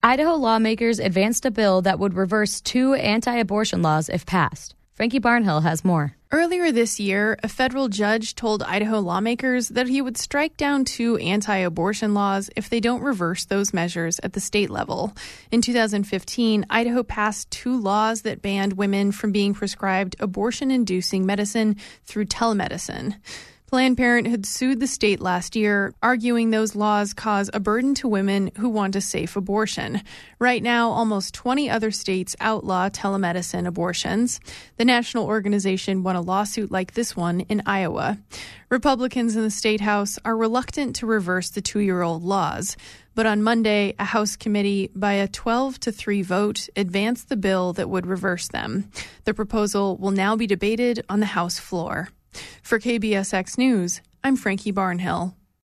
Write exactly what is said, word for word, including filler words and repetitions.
Idaho lawmakers advanced a bill that would reverse two anti-abortion laws if passed. Frankie Barnhill has more. Earlier this year, a federal judge told Idaho lawmakers that he would strike down two anti-abortion laws if they don't reverse those measures at the state level. In two thousand fifteen, Idaho passed two laws that banned women from being prescribed abortion-inducing medicine through telemedicine. Planned Parenthood sued the state last year, arguing those laws cause a burden to women who want a safe abortion. Right now, almost twenty other states outlaw telemedicine abortions. The national organization won a lawsuit like this one in Iowa. Republicans in the state house are reluctant to reverse the two-year-old laws. But on Monday, a House committee, by a twelve to three vote, advanced the bill that would reverse them. The proposal will now be debated on the House floor. For K B S X News, I'm Frankie Barnhill.